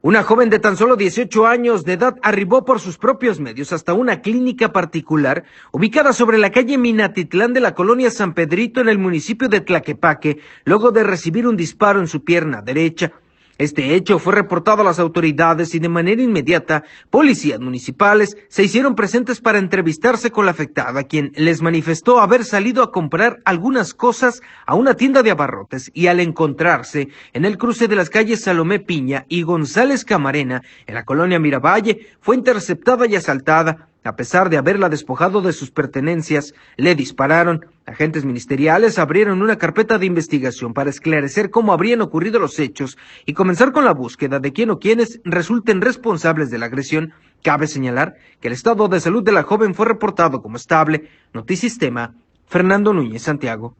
Una joven de tan solo 18 años de edad arribó por sus propios medios hasta una clínica particular ubicada sobre la calle Minatitlán de la colonia San Pedrito en el municipio de Tlaquepaque, luego de recibir un disparo en su pierna derecha. Este hecho fue reportado a las autoridades y de manera inmediata, policías municipales se hicieron presentes para entrevistarse con la afectada, quien les manifestó haber salido a comprar algunas cosas a una tienda de abarrotes y al encontrarse en el cruce de las calles Salomé Piña y González Camarena, en la colonia Miravalle, fue interceptada y asaltada. A pesar de haberla despojado de sus pertenencias, le dispararon. Agentes ministeriales abrieron una carpeta de investigación para esclarecer cómo habrían ocurrido los hechos y comenzar con la búsqueda de quién o quienes resulten responsables de la agresión. Cabe señalar que el estado de salud de la joven fue reportado como estable. Notisistema, Fernando Núñez, Santiago.